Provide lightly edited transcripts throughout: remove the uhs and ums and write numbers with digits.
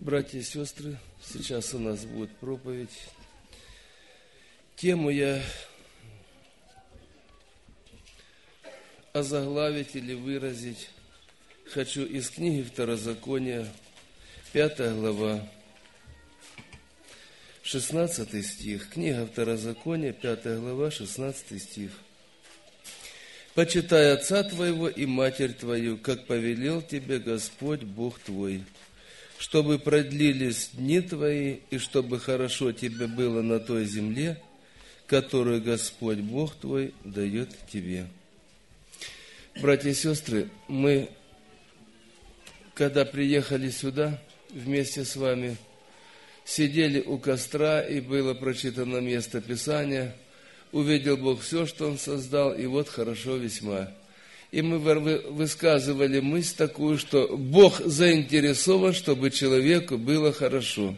Братья и сестры, сейчас у нас будет проповедь. Тему я озаглавить или выразить хочу из книги Второзакония, 5 глава, 16 стих. Книга Второзакония, 5 глава, 16 стих. «Почитай отца твоего и матерь твою, как повелел тебе Господь Бог твой, чтобы продлились дни твои, и чтобы хорошо тебе было на той земле, которую Господь Бог твой дает тебе». Братья и сестры, мы, когда приехали сюда вместе с вами, сидели у костра, и было прочитано место Писания, увидел Бог все, что Он создал, и вот хорошо весьма. И мы высказывали мысль такую, что Бог заинтересован, чтобы человеку было хорошо.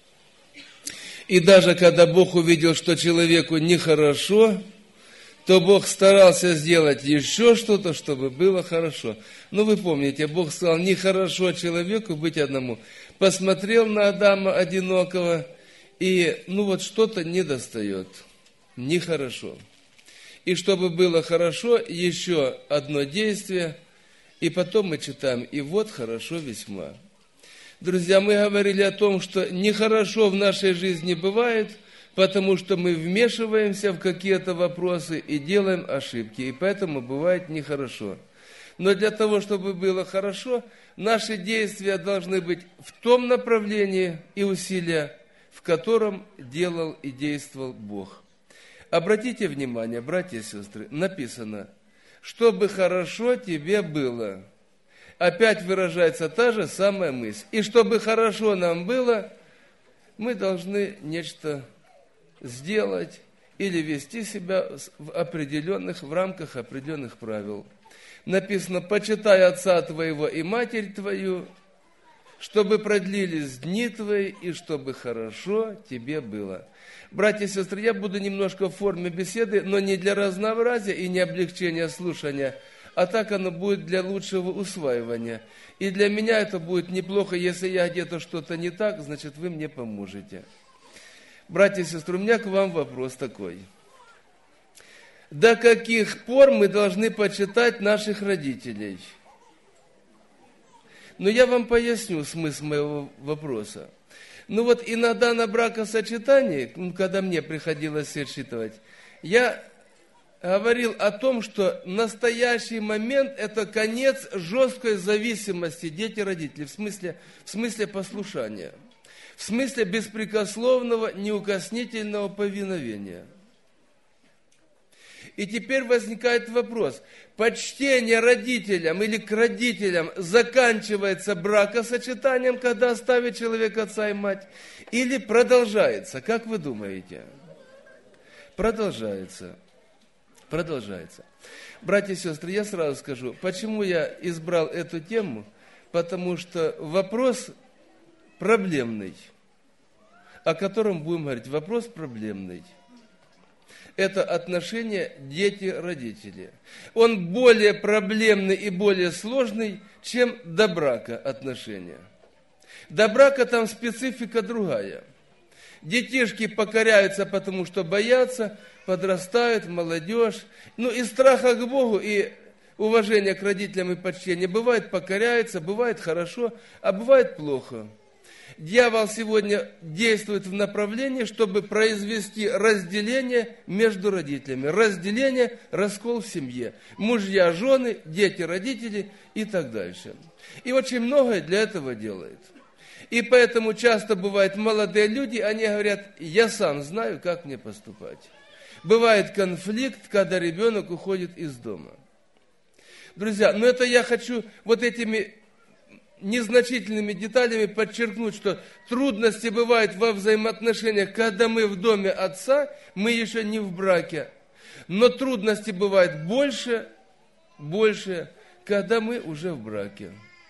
И даже когда Бог увидел, что человеку нехорошо, то Бог старался сделать еще что-то, чтобы было хорошо. Но вы помните, Бог сказал, нехорошо человеку быть одному. Посмотрел на Адама одинокого, и что-то недостает. Нехорошо. И чтобы было хорошо, еще одно действие, и потом мы читаем, и вот хорошо весьма. Друзья, мы говорили о том, что нехорошо в нашей жизни бывает, потому что мы вмешиваемся в какие-то вопросы и делаем ошибки, и поэтому бывает нехорошо. Но для того, чтобы было хорошо, наши действия должны быть в том направлении и усилия, в котором делал и действовал Бог. Обратите внимание, братья и сестры, написано, чтобы хорошо тебе было. Опять выражается та же самая мысль. И чтобы хорошо нам было, мы должны нечто сделать или вести себя в рамках определенных правил. Написано, почитай отца твоего и матерь твою, чтобы продлились дни твои, и чтобы хорошо тебе было. Братья и сестры, я буду немножко в форме беседы, но не для разнообразия и не облегчения слушания, а так оно будет для лучшего усваивания. И для меня это будет неплохо, если я где-то что-то не так, значит, вы мне поможете. Братья и сестры, у меня к вам вопрос такой. До каких пор мы должны почитать наших родителей? Но я вам поясню смысл моего вопроса. Иногда на бракосочетании, когда мне приходилось считывать, я говорил о том, что настоящий момент – это конец жесткой зависимости дети-родители, в смысле послушания, в смысле беспрекословного, неукоснительного повиновения. И теперь возникает вопрос, почтение родителям или к родителям заканчивается бракосочетанием, когда оставит человек отца и мать, или продолжается? Как вы думаете? Продолжается. Братья и сестры, я сразу скажу, почему я избрал эту тему, потому что вопрос проблемный, о котором будем говорить, вопрос проблемный. Это отношение дети-родители. Он более проблемный и более сложный, чем до брака отношения. До брака там специфика другая. Детишки покоряются, потому что боятся, подрастают, молодежь. Из страха к Богу и уважения к родителям и почтения бывает покоряются, бывает хорошо, а бывает плохо. Дьявол сегодня действует в направлении, чтобы произвести разделение между родителями. Разделение, раскол в семье. Мужья, жены, дети, родители и так дальше. И очень многое для этого делает. И поэтому часто бывают молодые люди, они говорят, я сам знаю, как мне поступать. Бывает конфликт, когда ребенок уходит из дома. Друзья, это я хочу этими незначительными деталями подчеркнуть, что трудности бывают во взаимоотношениях, когда мы в доме отца, мы еще не в браке. Но трудности бывают больше, когда мы уже в браке.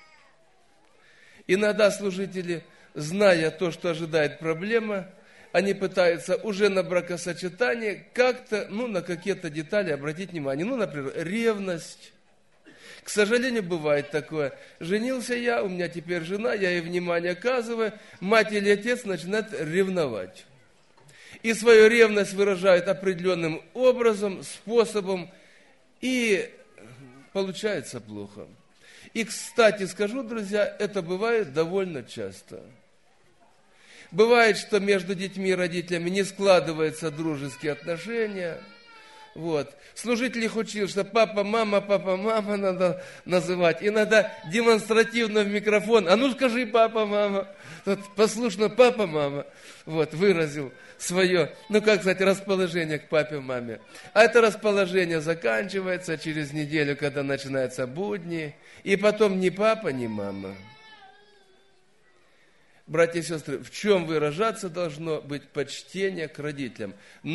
Иногда служители, зная то, что ожидает проблема, они пытаются уже на бракосочетание как-то, на какие-то детали обратить внимание. Например, ревность. К сожалению, бывает такое. Женился я, у меня теперь жена, я ей внимание оказываю, мать или отец начинают ревновать. И свою ревность выражают определенным образом, способом, и получается плохо. И, кстати, скажу, друзья, это бывает довольно часто. Бывает, что между детьми и родителями не складываются дружеские отношения. Вот. Служитель их учил, что папа, мама надо называть. Иногда демонстративно в микрофон. А ну скажи папа, мама. Вот, послушно папа, мама. Вот, выразил свое, расположение к папе, маме. А это расположение заканчивается через неделю, когда начинаются будни. И потом ни папа, ни мама. Братья и сестры, в чем выражаться должно быть почтение к родителям?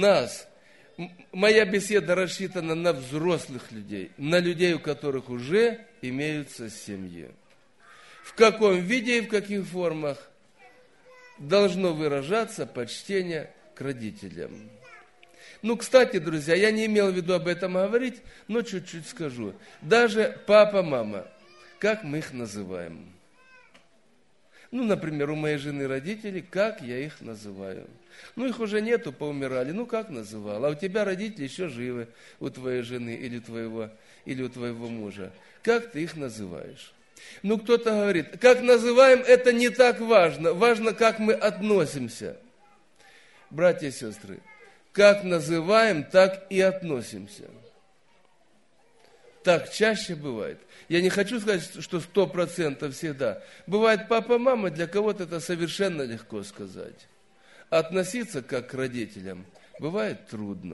Моя беседа рассчитана на взрослых людей, на людей, у которых уже имеются семьи. В каком виде и в каких формах должно выражаться почтение к родителям? Кстати, друзья, я не имел в виду об этом говорить, но чуть-чуть скажу. Даже папа, мама, как мы их называем? Например, у моей жены родители, как я их называю? Их уже нету, поумирали. Как называл? А у тебя родители еще живы, у твоей жены или у твоего мужа. Как ты их называешь? Кто-то говорит, как называем, это не так важно. Важно, как мы относимся. Братья и сестры, как называем, так и относимся. Так чаще бывает. Я не хочу сказать, что 100% всегда. Бывает папа, мама, для кого-то это совершенно легко сказать. Относиться как к родителям бывает трудно.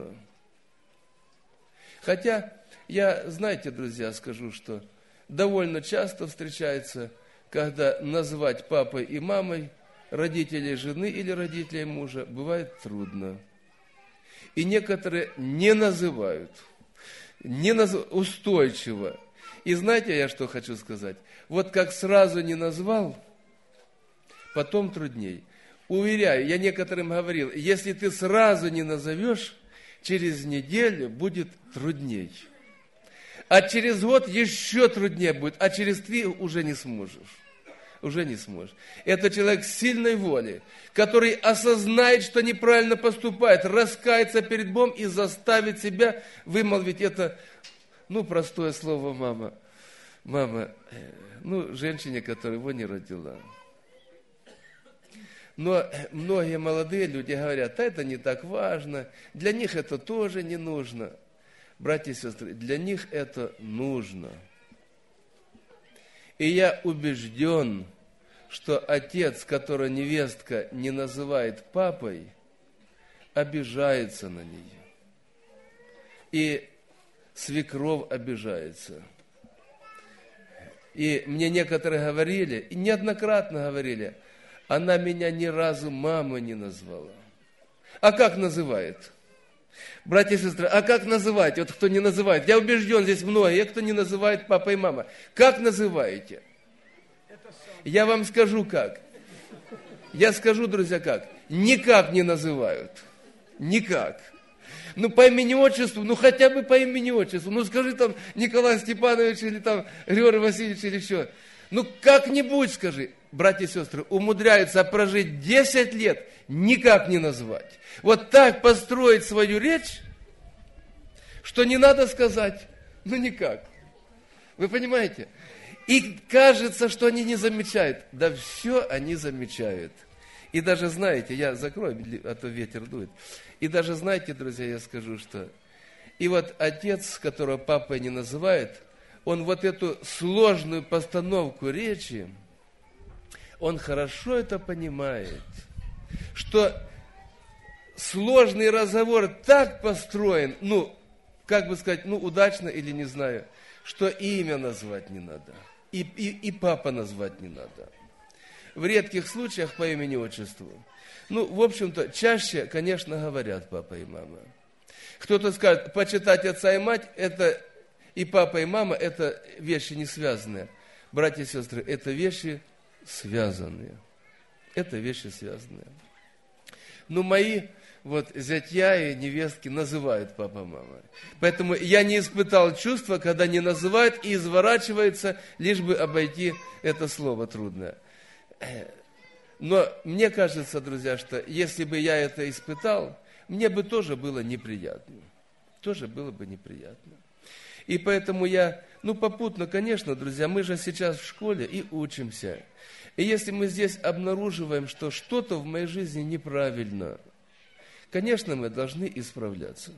Хотя, знаете, друзья, скажу, что довольно часто встречается, когда назвать папой и мамой родителей жены или родителей мужа бывает трудно. И некоторые не называют. Устойчиво. И знаете, я что хочу сказать? Вот как сразу не назвал, потом трудней. Уверяю, я некоторым говорил, если ты сразу не назовешь, через неделю будет трудней. А через год еще труднее будет, а через 3 уже не сможешь. Уже не сможешь. Это человек сильной воли, который осознает, что неправильно поступает, раскается перед Богом и заставит себя вымолвить это, простое слово мама. Мама, женщине, которая его не родила. Но многие молодые люди говорят, это не так важно, для них это тоже не нужно. Братья и сестры, для них это нужно. И я убежден, что отец, которого невестка не называет папой, обижается на нее. И свекровь обижается. И мне некоторые говорили, и неоднократно говорили, она меня ни разу мамой не назвала. А как называет? Братья и сестры, а как называть? Вот кто не называет. Я убежден, здесь многие, кто не называет папа и мама. Как называете? Я вам скажу как. Я скажу, друзья, как. Никак не называют. Никак. По имени-отчеству, хотя бы по имени-отчеству. Скажи там Николай Степанович или там Григорий Васильевич или еще. Как-нибудь скажи. Братья и сестры, умудряются прожить 10 лет, никак не назвать. Вот так построить свою речь, что не надо сказать. Никак. Вы понимаете? И кажется, что они не замечают. Да все они замечают. И даже знаете, я закрою, а то ветер дует. И даже знаете, друзья, я скажу, что... И вот отец, которого папой не называет, он вот эту сложную постановку речи, он хорошо это понимает, что сложный разговор так построен, удачно или не знаю, что имя назвать не надо, и папа назвать не надо. В редких случаях по имени-отчеству. В общем-то, чаще, конечно, говорят папа и мама. Кто-то скажет, почитать отца и мать, это и папа, и мама, это вещи не связанные. Братья и сестры, это вещи связанные. Это вещи связанные. Мои вот зятья и невестки называют папа, мама. Поэтому я не испытал чувства, когда не называют и изворачиваются, лишь бы обойти это слово трудное. Но мне кажется, друзья, что если бы я это испытал, мне бы тоже было неприятно. Тоже было бы неприятно. И поэтому я, попутно, конечно, друзья, мы же сейчас в школе и учимся. И если мы здесь обнаруживаем, что что-то в моей жизни неправильно, конечно, мы должны исправляться.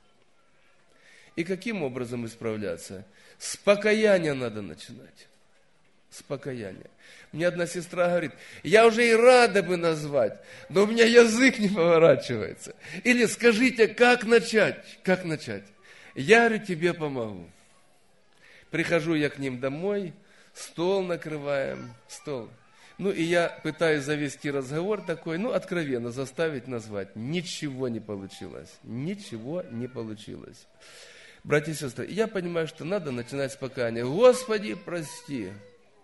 И каким образом исправляться? С покаяния надо начинать. С покаяния. Мне одна сестра говорит, я уже и рада бы назвать, но у меня язык не поворачивается. Или скажите, как начать? Как начать? Я говорю, тебе помогу. Прихожу я к ним домой, стол накрываем, стол. И я пытаюсь завести разговор такой, откровенно заставить назвать. Ничего не получилось. Ничего не получилось. Братья и сестры, я понимаю, что надо начинать с покаяния. Господи, прости,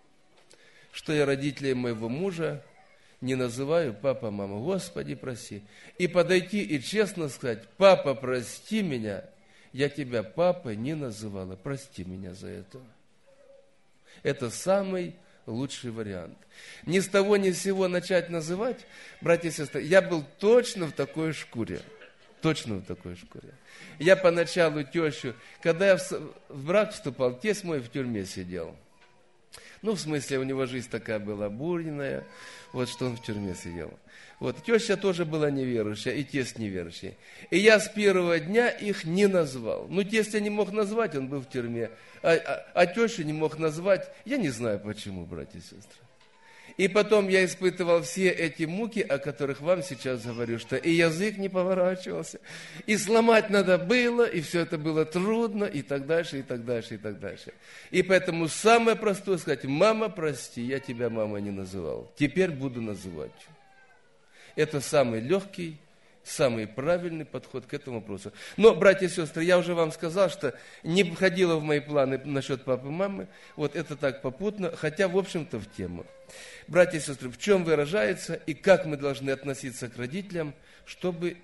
что я родителей моего мужа не называю папа, мама. Господи, прости. И подойти и честно сказать, папа, прости меня, я тебя папой не называла. Прости меня за это. Это самый лучший вариант. Ни с того, ни с сего начать называть, братья и сестры, я был точно в такой шкуре. Точно в такой шкуре. Я поначалу тещу, когда я в брак вступал, тесть мой в тюрьме сидел. В смысле, у него жизнь такая была бурная, что он в тюрьме сидел. Теща тоже была неверующая, и тесть неверующий. И я с первого дня их не назвал. Тестя не мог назвать, он был в тюрьме. А тещу не мог назвать, я не знаю почему, братья и сестры. И потом я испытывал все эти муки, о которых вам сейчас говорю, что и язык не поворачивался, и сломать надо было, и все это было трудно, и так дальше, и так дальше, и так дальше. И поэтому самое простое сказать, мама, прости, я тебя мама не называл, теперь буду называть. Это самый легкий, самый правильный подход к этому вопросу. Но, братья и сестры, я уже вам сказал, что не входило в мои планы насчет папы и мамы, это так попутно, хотя, в общем-то, в тему. Братья и сестры, в чем выражается и как мы должны относиться к родителям, чтобы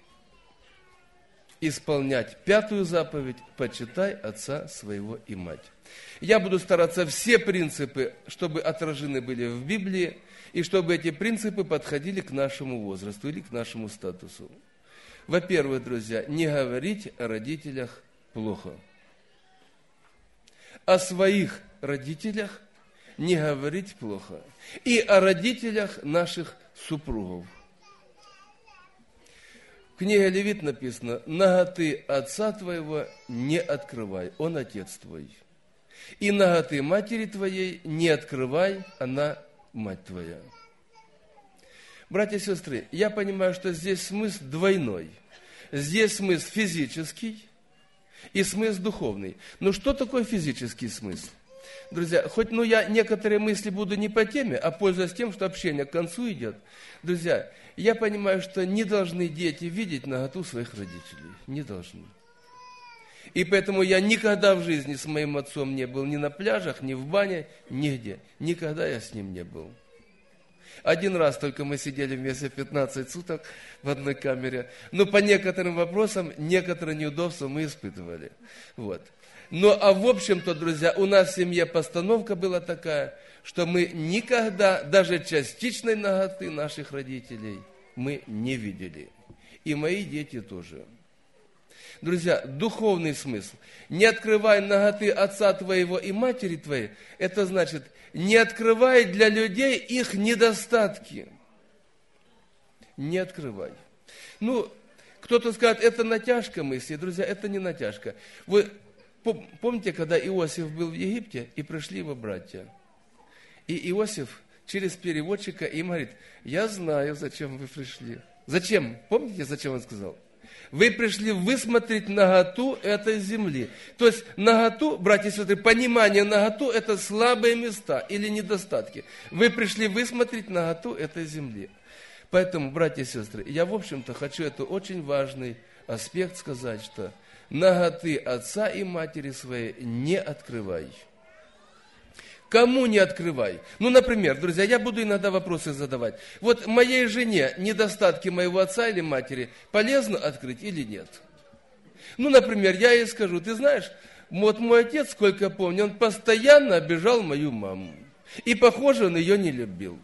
исполнять 5-ю заповедь «Почитай отца своего и мать». Я буду стараться все принципы, чтобы отражены были в Библии, и чтобы эти принципы подходили к нашему возрасту или к нашему статусу. Во-первых, друзья, не говорить о родителях плохо. О своих родителях не говорить плохо. И о родителях наших супругов. В книге Левит написано, наготы отца твоего не открывай, он отец твой. И наготы матери твоей не открывай, она мать твоя. Братья и сестры, я понимаю, что здесь смысл двойной. Здесь смысл физический и смысл духовный. Но что такое физический смысл? Друзья, хоть я некоторые мысли буду не по теме, а пользуясь тем, что общение к концу идет. Друзья, я понимаю, что не должны дети видеть наготу своих родителей. Не должны. И поэтому я никогда в жизни с моим отцом не был ни на пляжах, ни в бане, нигде. Никогда я с ним не был. Один раз только мы сидели вместе 15 суток в одной камере. Но по некоторым вопросам, некоторые неудобства мы испытывали. А в общем-то, друзья, у нас в семье постановка была такая, что мы никогда, даже частичной наготы наших родителей, мы не видели. И мои дети тоже. Друзья, духовный смысл. Не открывай наготы отца твоего и матери твоей, это значит, не открывай для людей их недостатки. Не открывай. Кто-то скажет, это натяжка мысли. Друзья, это не натяжка. Вы помните, когда Иосиф был в Египте, и пришли его братья? И Иосиф через переводчика им говорит, я знаю, зачем вы пришли. Зачем? Помните, зачем он сказал? Вы пришли высмотреть наготу этой земли. То есть наготу, братья и сестры, понимание наготу – это слабые места или недостатки. Вы пришли высмотреть наготу этой земли. Поэтому, братья и сестры, я, в общем-то, хочу это очень важный аспект сказать, что наготы отца и матери своей не открывай. Кому не открывай. Ну, например, друзья, я буду иногда вопросы задавать. Вот моей жене недостатки моего отца или матери полезно открыть или нет? Ну, например, я ей скажу, ты знаешь, вот мой отец, сколько я помню, он постоянно обижал мою маму. И, похоже, он ее не любил.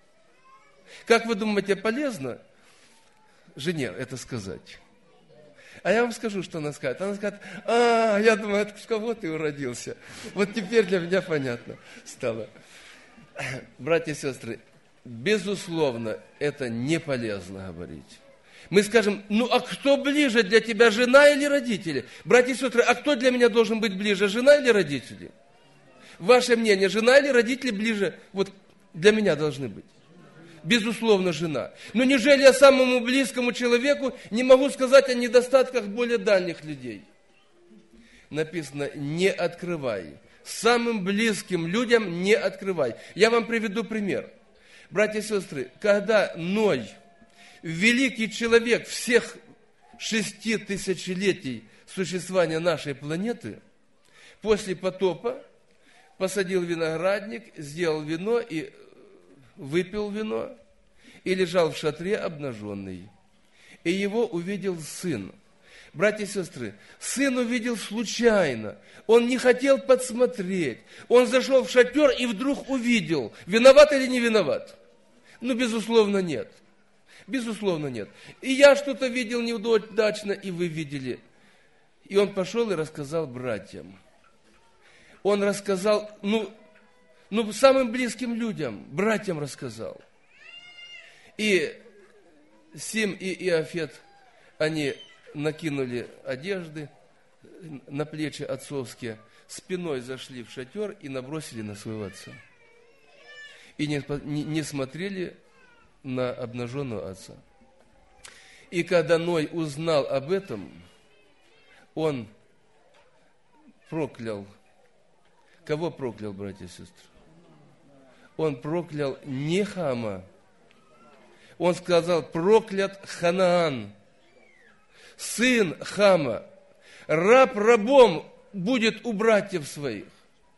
Как вы думаете, полезно жене это сказать? А я вам скажу, что она скажет. Она скажет, я думаю, от кого ты уродился? Вот теперь для меня понятно стало. Братья и сестры, безусловно, это не полезно говорить. Мы скажем, а кто ближе для тебя, жена или родители? Братья и сестры, а кто для меня должен быть ближе, жена или родители? Ваше мнение, жена или родители ближе, вот для меня должны быть? Безусловно, жена. Но неужели я самому близкому человеку не могу сказать о недостатках более дальних людей? Написано, не открывай. Самым близким людям не открывай. Я вам приведу пример. Братья и сестры, когда Ной, великий человек всех 6 тысячелетий существования нашей планеты, после потопа посадил виноградник, сделал вино и выпил вино и лежал в шатре обнаженный. И его увидел сын. Братья и сестры, сын увидел случайно. Он не хотел подсмотреть. Он зашел в шатер и вдруг увидел. Виноват или не виноват? Безусловно, нет. Безусловно, нет. И я что-то видел неудачно, и вы видели. И он пошел и рассказал братьям. Он рассказал, самым близким людям, братьям рассказал. И Сим и Иофет, они накинули одежды на плечи отцовские, спиной зашли в шатер и набросили на своего отца. И не смотрели на обнаженного отца. И когда Ной узнал об этом, он проклял. Кого проклял, братья и сестры? Он проклял не Хама. Он сказал, проклят Ханаан, сын Хама. Раб рабом будет у братьев своих.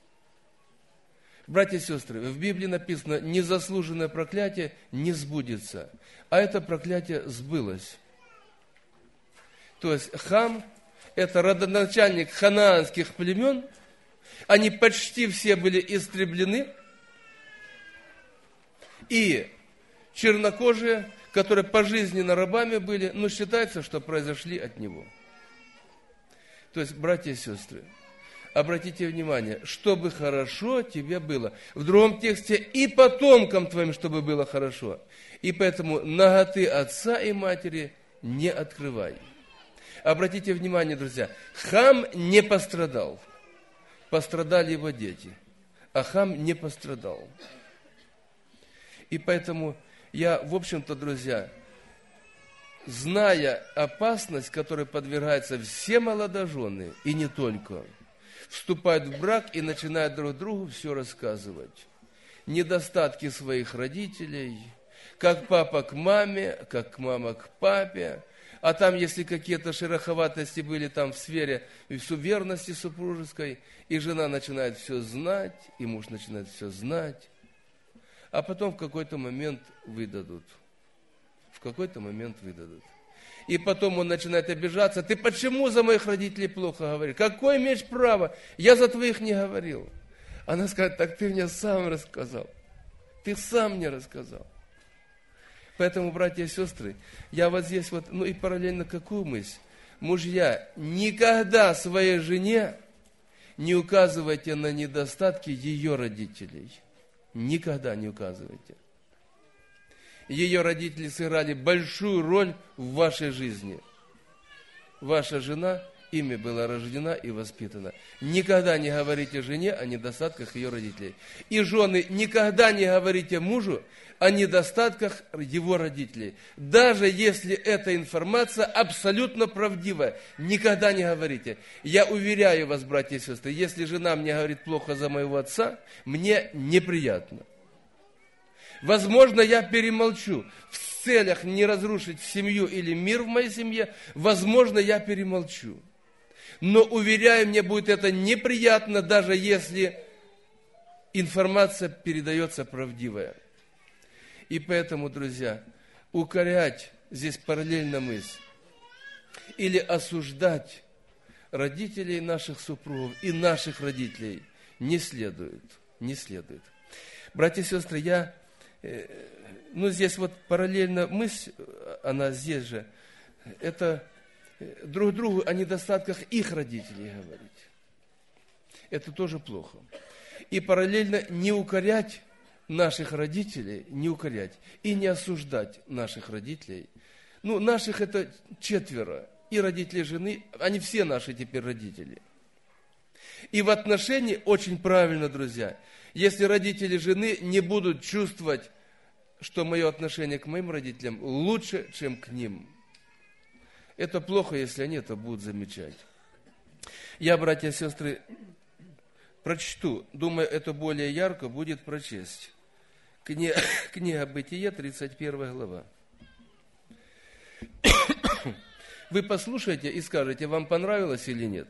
Братья и сестры, в Библии написано, незаслуженное проклятие не сбудется. А это проклятие сбылось. То есть Хам, это родоначальник ханаанских племен, они почти все были истреблены, и чернокожие, которые пожизненно рабами были, считается, что произошли от него. То есть, братья и сестры, обратите внимание, чтобы хорошо тебе было. В другом тексте, и потомкам твоим, чтобы было хорошо. И поэтому наготы отца и матери не открывай. Обратите внимание, друзья, Хам не пострадал. Пострадали его дети, а Хам не пострадал. И поэтому я, в общем-то, друзья, зная опасность, которой подвергаются все молодожены, и не только, вступают в брак и начинают друг другу все рассказывать. Недостатки своих родителей, как папа к маме, как мама к папе. А там, если какие-то шероховатости были там в сфере верности супружеской, и жена начинает все знать, и муж начинает все знать, а потом в какой-то момент выдадут. В какой-то момент выдадут. И потом он начинает обижаться. Ты почему за моих родителей плохо говоришь? Какое имеешь право? Я за твоих не говорил. Она скажет, так ты мне сам рассказал. Ты сам мне рассказал. Поэтому, братья и сестры, я вот здесь и параллельно какую мысль? Мужья, никогда своей жене не указывайте на недостатки ее родителей. Никогда не указывайте. Ее родители сыграли большую роль в вашей жизни. Ваша жена ими была рождена и воспитана. Никогда не говорите жене о недостатках ее родителей. И жены, никогда не говорите мужу о недостатках его родителей. Даже если эта информация абсолютно правдивая, никогда не говорите. Я уверяю вас, братья и сестры, если жена мне говорит плохо за моего отца, мне неприятно. Возможно, я перемолчу. В целях не разрушить семью или мир в моей семье, возможно, я перемолчу. Но, уверяю, мне будет это неприятно, даже если информация передается правдивая. И поэтому, друзья, укорять здесь параллельно мысль или осуждать родителей наших супругов и наших родителей не следует. Не следует. Братья и сестры, здесь вот параллельно мысль, она здесь же, это друг другу о недостатках их родителей говорить. Это тоже плохо. И параллельно не укорять наших родителей, не укорять и не осуждать наших родителей. Наших это 4, и родители жены, они все наши теперь родители. И в отношении очень правильно, друзья, если родители жены не будут чувствовать, что мое отношение к моим родителям лучше, чем к ним. Это плохо, если они это будут замечать. Я, братья и сестры, прочту, думаю, это более ярко будет прочесть. Книга Бытие, 31 глава. Вы послушайте и скажете, вам понравилось или нет.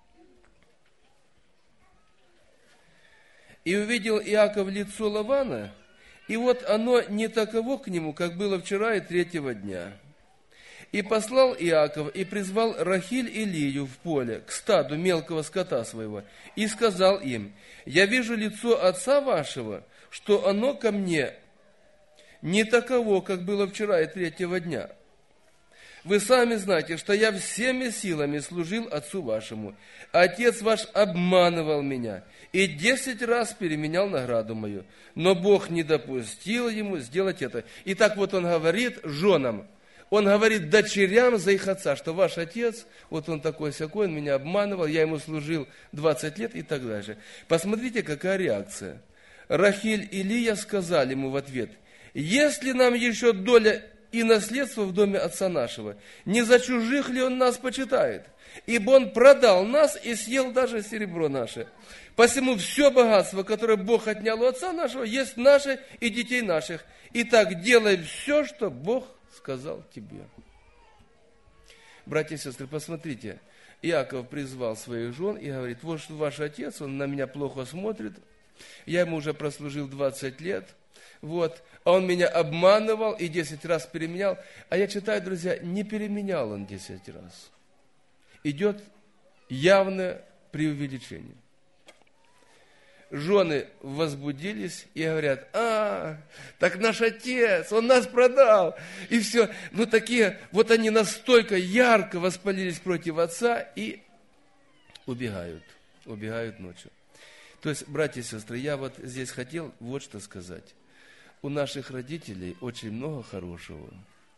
«И увидел Иаков лицо Лавана, и вот оно не таково к нему, как было вчера и 3-го дня. И послал Иаков, и призвал Рахиль и Лию в поле, к стаду мелкого скота своего, и сказал им, я вижу лицо отца вашего, что оно ко мне не таково, как было вчера и 3-го дня. Вы сами знаете, что я всеми силами служил отцу вашему. Отец ваш обманывал меня и 10 раз переменял награду мою. Но Бог не допустил ему сделать это. И так вот он говорит женам, он говорит дочерям за их отца, что ваш отец, вот он такой-сякой, он меня обманывал, я ему служил 20 лет и так дальше. Посмотрите, какая реакция. Рахиль и Лия сказали ему в ответ, если нам еще доля и наследство в доме отца нашего, не за чужих ли он нас почитает? Ибо он продал нас и съел даже серебро наше. Посему все богатство, которое Бог отнял у отца нашего, есть наше и детей наших. Итак, делай все, что Бог сказал тебе». Братья и сестры, посмотрите, Иаков призвал своих жен и говорит, вот ваш отец, он на меня плохо смотрит, я ему уже прослужил 20 лет, вот, а он меня обманывал и 10 раз переменял. А я читаю, друзья, не переменял он 10 раз. Идет явное преувеличение. Жены возбудились и говорят, так наш отец, он нас продал. И все, такие, вот они настолько ярко воспалились против отца и убегают ночью. То есть, братья и сестры, я вот здесь хотел вот что сказать. У наших родителей очень много хорошего.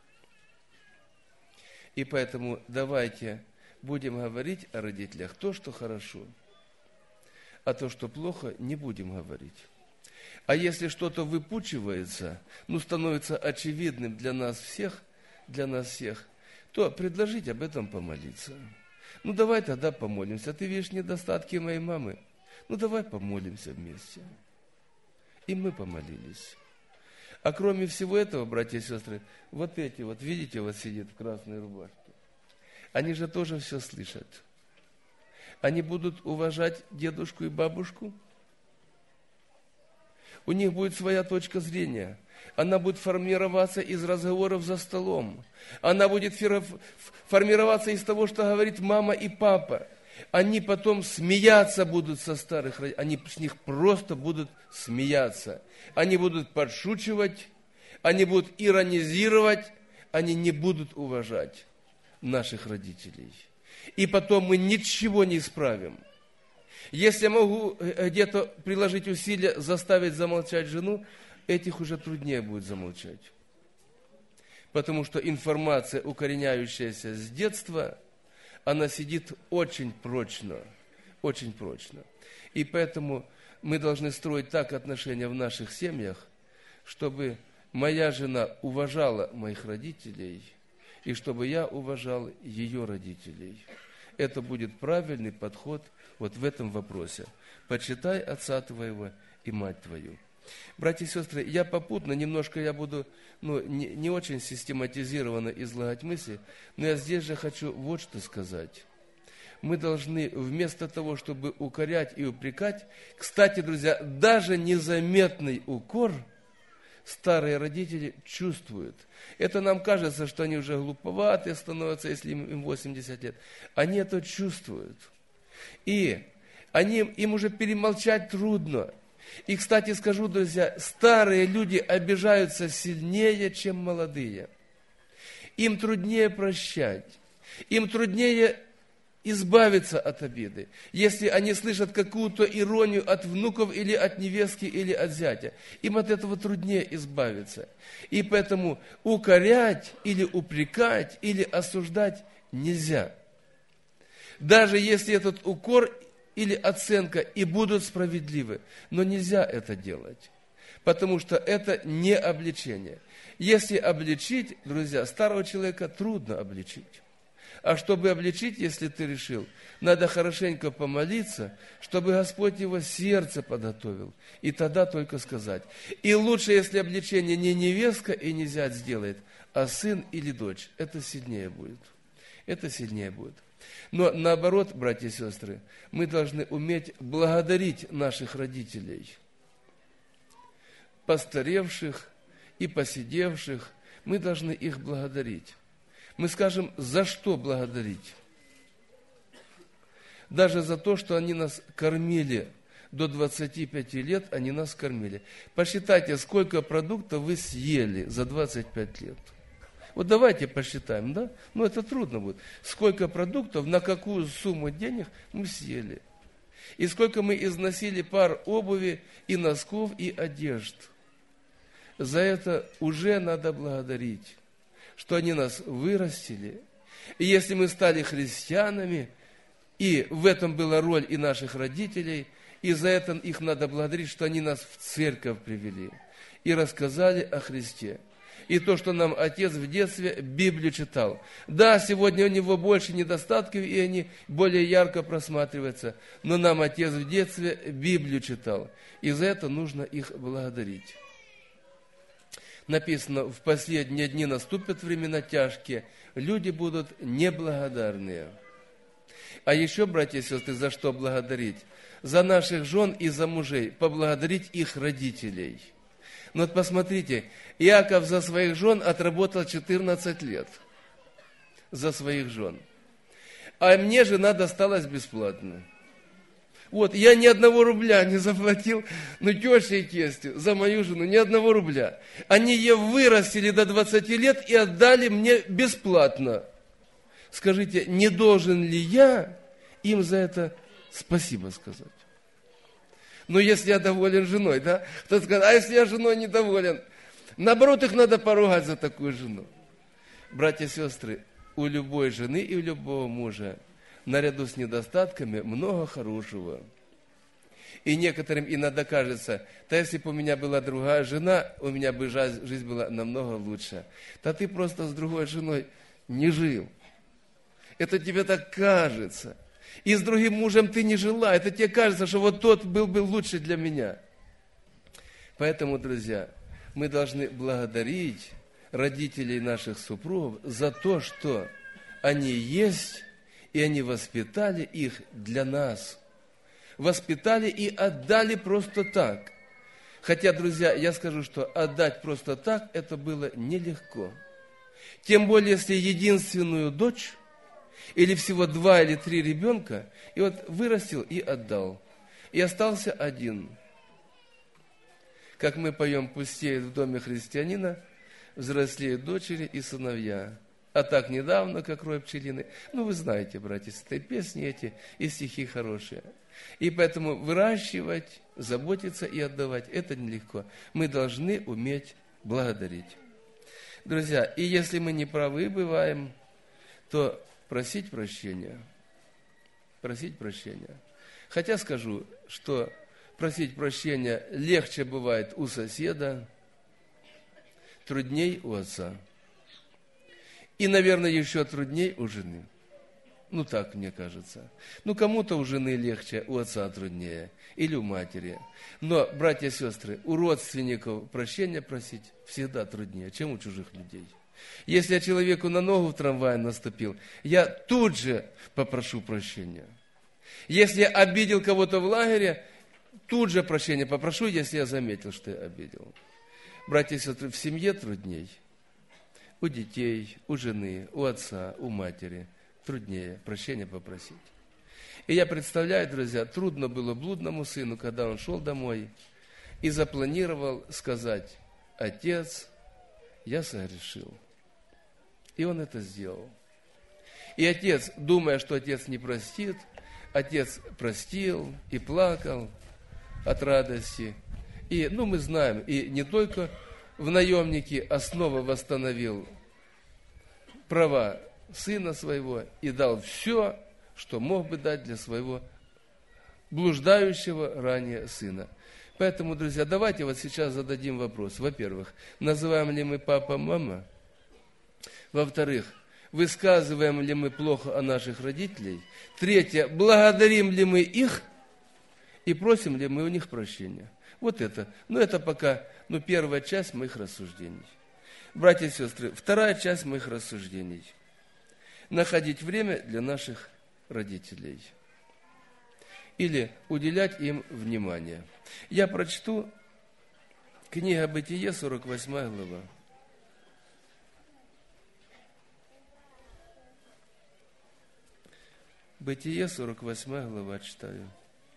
И поэтому давайте будем говорить о родителях то, что хорошо. А то, что плохо, не будем говорить. А если что-то выпучивается, становится очевидным для нас всех, то предложить об этом помолиться. Давай тогда помолимся. Ты видишь недостатки моей мамы? Давай помолимся вместе. И мы помолились. А кроме всего этого, братья и сестры, вот эти вот, видите, вот сидят в красной рубашке. Они же тоже все слышат. Они будут уважать дедушку и бабушку. У них будет своя точка зрения. Она будет формироваться из разговоров за столом. Она будет формироваться из того, что говорит мама и папа. Они потом смеяться будут со старых родителей. Они с них просто будут смеяться. Они будут подшучивать. Они будут иронизировать. Они не будут уважать наших родителей. И потом мы ничего не исправим. Если я могу где-то приложить усилия, заставить замолчать жену, этих уже труднее будет замолчать. Потому что информация, укореняющаяся с детства, она сидит очень прочно, очень прочно. И поэтому мы должны строить так отношения в наших семьях, чтобы моя жена уважала моих родителей, и чтобы я уважал ее родителей. Это будет правильный подход вот в этом вопросе. Почитай отца твоего и мать твою. Братья и сестры, я попутно, немножко я буду не очень систематизированно излагать мысли, но я здесь же хочу вот что сказать. мы должны вместо того, чтобы укорять и упрекать, кстати, друзья, даже незаметный укор старые родители чувствуют. Это нам кажется, что они уже глуповатые становятся, если им 80 лет. Они это чувствуют. И им уже перемолчать трудно. И, кстати, скажу, друзья, старые люди обижаются сильнее, чем молодые. Им труднее прощать. Им труднее избавиться от обиды, если они слышат какую-то иронию от внуков или от невестки или от зятя. Им от этого труднее избавиться. И поэтому укорять или упрекать или осуждать нельзя. Даже если этот укор или оценка и будут справедливы, но нельзя это делать, потому что это не обличение. Если обличить, друзья, старого человека трудно обличить. А чтобы обличить, если ты решил, надо хорошенько помолиться, чтобы Господь его сердце подготовил. И тогда только сказать. И лучше, если обличение не невестка и не зять сделает, а сын или дочь. Это сильнее будет. Это сильнее будет. Но наоборот, братья и сестры, мы должны уметь благодарить наших родителей, постаревших и посидевших. Мы должны их благодарить. Мы скажем, за что благодарить? Даже за то, что они нас кормили. До 25 лет они нас кормили. Посчитайте, сколько продуктов вы съели за 25 лет. Вот давайте посчитаем, да? Ну, это трудно будет. Сколько продуктов, на какую сумму денег мы съели. И сколько мы износили пар обуви и носков и одежд. За это уже надо благодарить, что они нас вырастили. И если мы стали христианами, и в этом была роль и наших родителей, и за это их надо благодарить, что они нас в церковь привели и рассказали о Христе. И то, что нам отец в детстве Библию читал. Да, сегодня у него больше недостатков, и они более ярко просматриваются, но нам отец в детстве Библию читал. И за это нужно их благодарить. Написано, в последние дни наступят времена тяжкие, люди будут неблагодарные. А еще, братья и сестры, за что благодарить? За наших жен и за мужей, поблагодарить их родителей. Ну вот посмотрите, Иаков за своих жен отработал 14 лет. За своих жен. А мне жена досталась бесплатно. Вот, я ни одного рубля не заплатил, но теще и тестю за мою жену ни одного рубля. Они ее вырастили до 20 лет и отдали мне бесплатно. Скажите, не должен ли я им за это спасибо сказать? Но если я доволен женой, да? Кто-то скажет, а если я женой недоволен? Наоборот, их надо поругать за такую жену. Братья и сестры, у любой жены и у любого мужа наряду с недостатками много хорошего. И некоторым иногда кажется, да если бы у меня была другая жена, у меня бы жизнь была намного лучше. Да ты просто с другой женой не жил. Это тебе так кажется. И с другим мужем ты не жила. Это тебе кажется, что вот тот был бы лучше для меня. Поэтому, друзья, мы должны благодарить родителей наших супругов за то, что они есть, и они воспитали их для нас. Воспитали и отдали просто так. Хотя, друзья, я скажу, что отдать просто так, это было нелегко. Тем более, если единственную дочь, или всего 2 или 3 ребенка, и вот вырастил и отдал. И остался один. Как мы поем, пустеет в доме христианина, взрослеют дочери и сыновья. А так недавно, как рой пчелиный. Ну, вы знаете, братья, этой песни эти и стихи хорошие. И поэтому выращивать, заботиться и отдавать, это нелегко. Мы должны уметь благодарить. Друзья, и если мы не правы бываем, то просить прощения. Просить прощения. Хотя скажу, что просить прощения легче бывает у соседа, трудней у отца. И, наверное, еще трудней у жены. Ну, так мне кажется. Ну, кому-то у жены легче, у отца труднее. Или у матери. Но, братья и сестры, у родственников прощения просить всегда труднее, чем у чужих людей. Если я человеку на ногу в трамвае наступил, я тут же попрошу прощения. Если я обидел кого-то в лагере, тут же прощения попрошу, если я заметил, что я обидел. Братья и сестры, в семье трудней. У детей, у жены, у отца, у матери труднее прощения попросить. И я представляю, друзья, трудно было блудному сыну, когда он шел домой и запланировал сказать: «Отец, я согрешил». И он это сделал. И отец, думая, что отец не простит, отец простил и плакал от радости. И, мы знаем, и не только в наемнике, а снова восстановил права сына своего и дал все, что мог бы дать для своего блуждающего ранее сына. Поэтому, друзья, давайте вот сейчас зададим вопрос. Во-первых, называем ли мы папа, мама? Во-вторых, высказываем ли мы плохо о наших родителей? Третье, благодарим ли мы их и просим ли мы у них прощения? Вот это. Это пока, первая часть моих рассуждений. Братья и сестры, вторая часть моих рассуждений. Находить время для наших родителей. Или уделять им внимание. Я прочту книга Бытие, 48 глава. Бытие, 48 глава, читаю.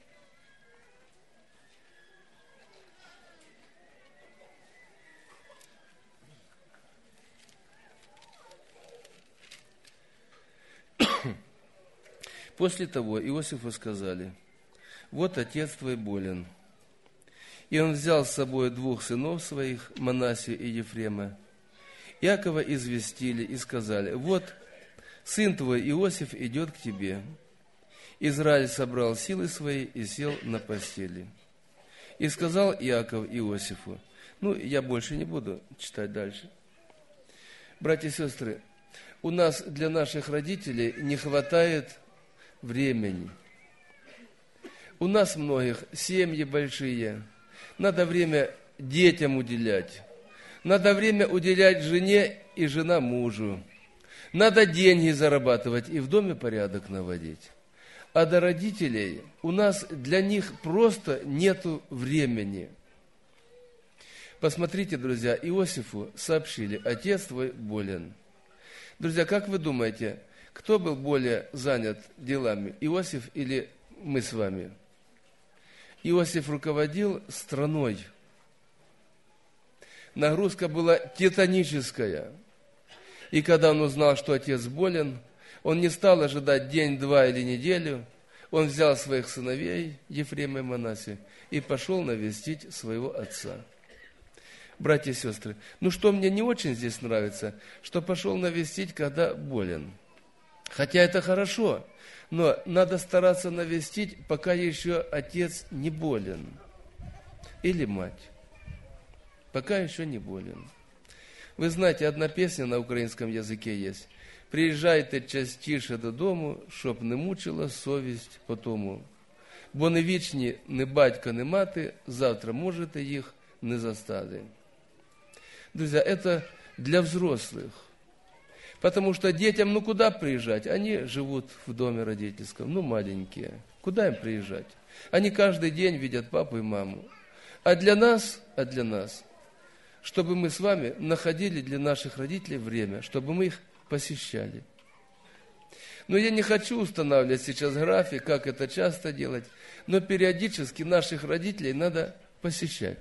После того Иосифу сказали: «Вот отец твой болен». И он взял с собой 2 сынов своих, Манассию и Ефрема. Иакова известили и сказали: «Вот сын твой Иосиф идет к тебе». Израиль собрал силы свои и сел на постели. И сказал Иаков Иосифу, я больше не буду читать дальше. Братья и сестры, у нас для наших родителей не хватает времени. У нас многих семьи большие. Надо время детям уделять. Надо время уделять жене и жена мужу. Надо деньги зарабатывать и в доме порядок наводить. А до родителей у нас для них просто нету времени. Посмотрите, друзья, Иосифу сообщили: отец твой болен. Друзья, как вы думаете, кто был более занят делами, Иосиф или мы с вами? Иосиф руководил страной. Нагрузка была титаническая. И когда он узнал, что отец болен, он не стал ожидать день, 2 или неделю. Он взял своих сыновей, Ефрема и Манассию, и пошел навестить своего отца. Братья и сестры, что мне не очень здесь нравится, что пошел навестить, когда болен. Хотя это хорошо, но надо стараться навестить, пока еще отец не болен. Или мать. Пока еще не болен. Вы знаете, одна песня на украинском языке есть. «Приїжджайте частіше додому, щоб не мучила совість по тому. Бо не вічні ні батько, ні мати, завтра можете їх не застати». Друзья, это для взрослых. Потому что детям, куда приезжать? Они живут в доме родительском, маленькие. Куда им приезжать? Они каждый день видят папу и маму. А для нас, чтобы мы с вами находили для наших родителей время, чтобы мы их посещали. Но я не хочу устанавливать сейчас график, как это часто делать, но периодически наших родителей надо посещать.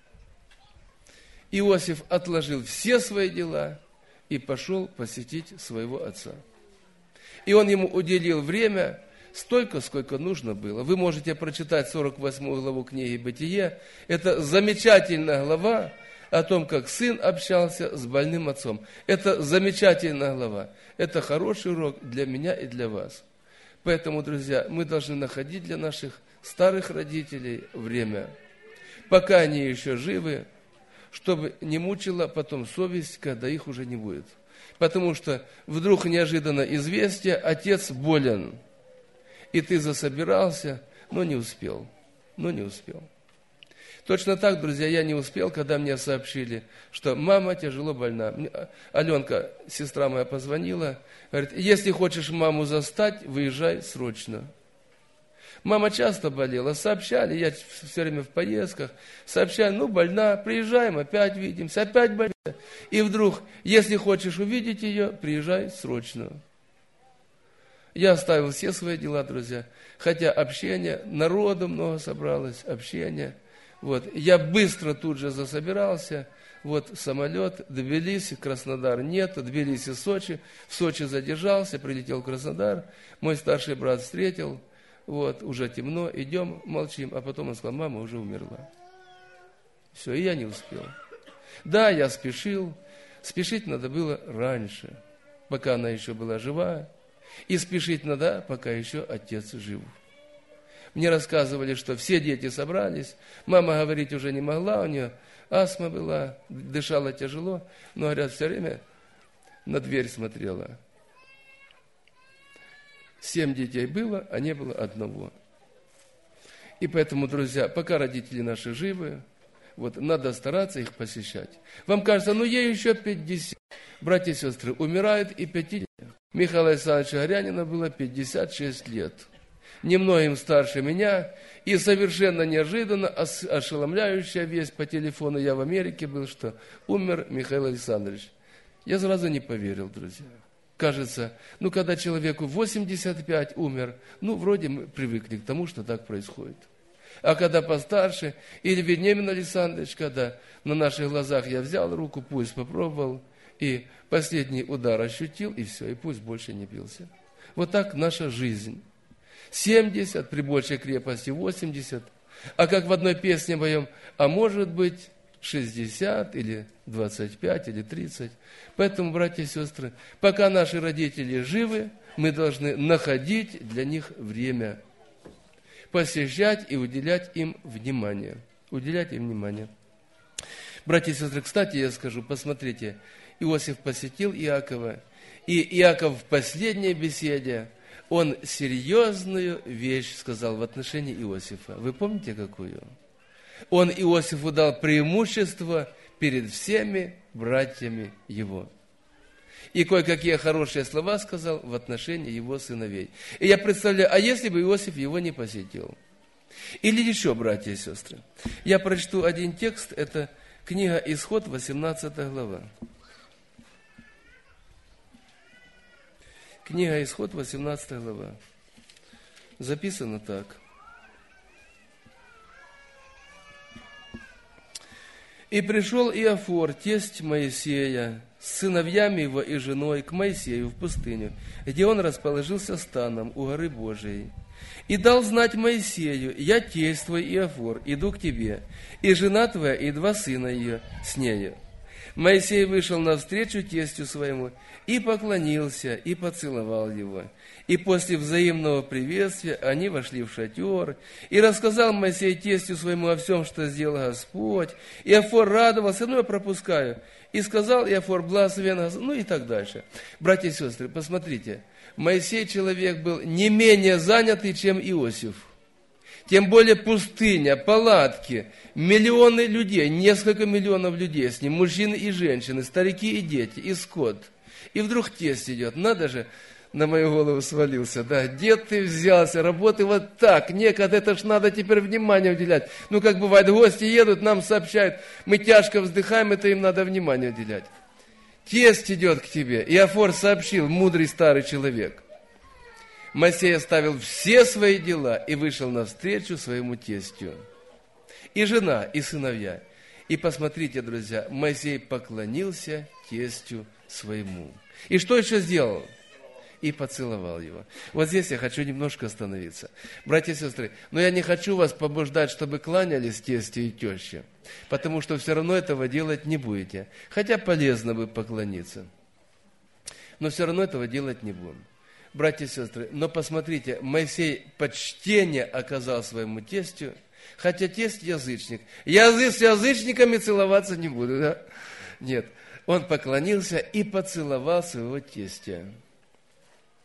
Иосиф отложил все свои дела и пошел посетить своего отца. И он ему уделил время столько, сколько нужно было. Вы можете прочитать 48 главу книги «Бытие». Это замечательная глава о том, как сын общался с больным отцом. Это замечательная глава. Это хороший урок для меня и для вас. Поэтому, друзья, мы должны находить для наших старых родителей время, пока они еще живы, чтобы не мучила потом совесть, когда их уже не будет. Потому что вдруг неожиданно известие: отец болен. И ты засобирался, но не успел. Точно так, друзья, я не успел, когда мне сообщили, что мама тяжело больна. Аленка, сестра моя, позвонила, говорит, если хочешь маму застать, выезжай срочно. Мама часто болела, сообщали, я все время в поездках, сообщали, больна, приезжаем, опять видимся, опять больна. И вдруг, если хочешь увидеть ее, приезжай срочно. Я оставил все свои дела, друзья, хотя общение, народу много собралось, общение. Я быстро тут же засобирался, самолет, Тбилиси, Краснодар нет, Тбилиси, Сочи, в Сочи задержался, прилетел в Краснодар, мой старший брат встретил, уже темно, идем, молчим, а потом он сказал, мама уже умерла. Все, и я не успел. Да, я спешил, спешить надо было раньше, пока она еще была жива, и спешить надо, пока еще отец жив. Мне рассказывали, что все дети собрались, мама говорить уже не могла, у нее астма была, дышала тяжело, но, говорят, все время на дверь смотрела. 7 детей было, а не было одного. И поэтому, друзья, пока родители наши живы, надо стараться их посещать. Вам кажется, ей еще 50. Братья и сестры, умирают и 50. Михаила Александровича Горянина было 56 лет. Немногим старше меня, и совершенно неожиданно, ошеломляющая весть по телефону, я в Америке был, что умер Михаил Александрович. Я сразу не поверил, друзья. Кажется, когда человеку 85 умер, вроде мы привыкли к тому, что так происходит. А когда постарше, или Вениамин Александрович, когда на наших глазах я взял руку, пульс попробовал, и последний удар ощутил, и все, и пульс больше не бился. Так наша жизнь. 70, при большей крепости 80, а как в одной песне поем, а может быть 60 или 25 или 30. Поэтому, братья и сестры, пока наши родители живы, мы должны находить для них время, посещать и уделять им внимание. Уделять им внимание. Братья и сестры, кстати, я скажу, посмотрите, Иосиф посетил Иакова, и Иаков в последней беседе, он серьезную вещь сказал в отношении Иосифа. Вы помните, какую? Он Иосифу дал преимущество перед всеми братьями его. И кое-какие хорошие слова сказал в отношении его сыновей. И я представляю, а если бы Иосиф его не посетил? Или еще, братья и сестры, я прочту один текст, это книга Исход, 18 глава. Книга Исход, 18 глава. Записано так. «И пришел Иофор, тесть Моисея, с сыновьями его и женой к Моисею в пустыню, где он расположился станом у горы Божией. И дал знать Моисею, я тесть твой Иофор, иду к тебе, и жена твоя, и 2 сына ее с нею. Моисей вышел навстречу тестю своему, и поклонился, и поцеловал его. И после взаимного приветствия они вошли в шатер, и рассказал Моисей тестю своему о всем, что сделал Господь. Иофор радовался, я пропускаю, и сказал Иофор, благословен Господь, и так дальше. Братья и сестры, посмотрите, Моисей человек был не менее занятый, чем Иосиф. Тем более пустыня, палатки, миллионы людей, несколько миллионов людей с ним, мужчины и женщины, старики и дети, и скот. И вдруг тесть идет, надо же, на мою голову свалился, да, где ты взялся, работы вот так, некогда, это ж надо теперь внимание уделять. Как бывает, гости едут, нам сообщают, мы тяжко вздыхаем, это им надо внимание уделять. Тесть идет к тебе, Иофор сообщил, мудрый старый человек. Моисей оставил все свои дела и вышел навстречу своему тестю. И жена, и сыновья. И посмотрите, друзья, Моисей поклонился тестю своему. И что еще сделал? И поцеловал его. Вот здесь я хочу немножко остановиться. Братья и сестры, но я не хочу вас побуждать, чтобы кланялись тестю и теще, потому что все равно этого делать не будете. Хотя полезно бы поклониться. Но все равно этого делать не будем. Братья и сестры, но посмотрите, Моисей почтение оказал своему тестю, хотя тесть язычник. Я с язычниками целоваться не буду, да? Нет, он поклонился и поцеловал своего тестя.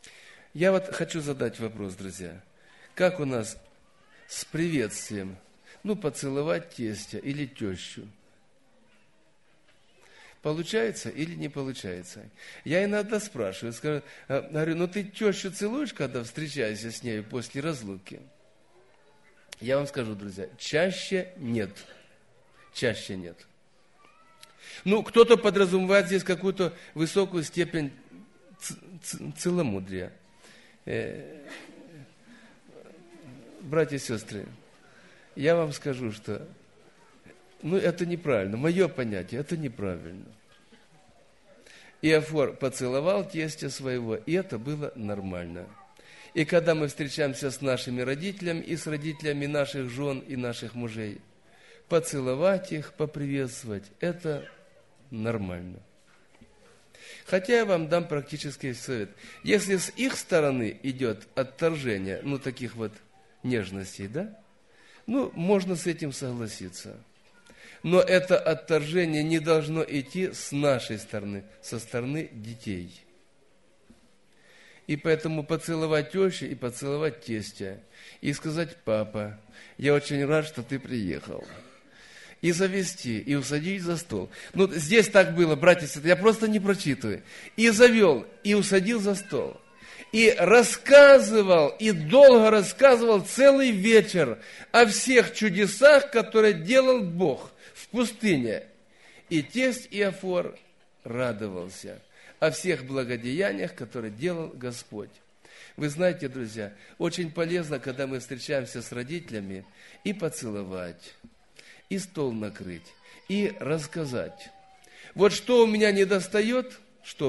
Я хочу задать вопрос, друзья. Как у нас с приветствием? поцеловать тестя или тещу. Получается или не получается? Я иногда спрашиваю, говорю, ты тещу целуешь, когда встречаешься с ней после разлуки? Я вам скажу, друзья, чаще нет. Чаще нет. Кто-то подразумевает здесь какую-то высокую степень целомудрия. Братья и сестры, я вам скажу, что это неправильно. Мое понятие, это неправильно. Иофор поцеловал тестя своего, и это было нормально. И когда мы встречаемся с нашими родителями и с родителями наших жен и наших мужей, поцеловать их, поприветствовать, это нормально. Хотя я вам дам практический совет. Если с их стороны идет отторжение, таких вот нежностей, можно с этим согласиться. Но это отторжение не должно идти с нашей стороны, со стороны детей. И поэтому поцеловать тещу и поцеловать тестя, и сказать: папа, я очень рад, что ты приехал. И завести, и усадить за стол. Здесь так было, братья и сестры, я просто не прочитываю. И завел, и усадил за стол. И рассказывал, и долго рассказывал целый вечер о всех чудесах, которые делал Бог в пустыне. И тесть Иофор радовался о всех благодеяниях, которые делал Господь. Вы знаете, друзья, очень полезно, когда мы встречаемся с родителями, и поцеловать, и стол накрыть, и рассказать. Вот что у меня недостает,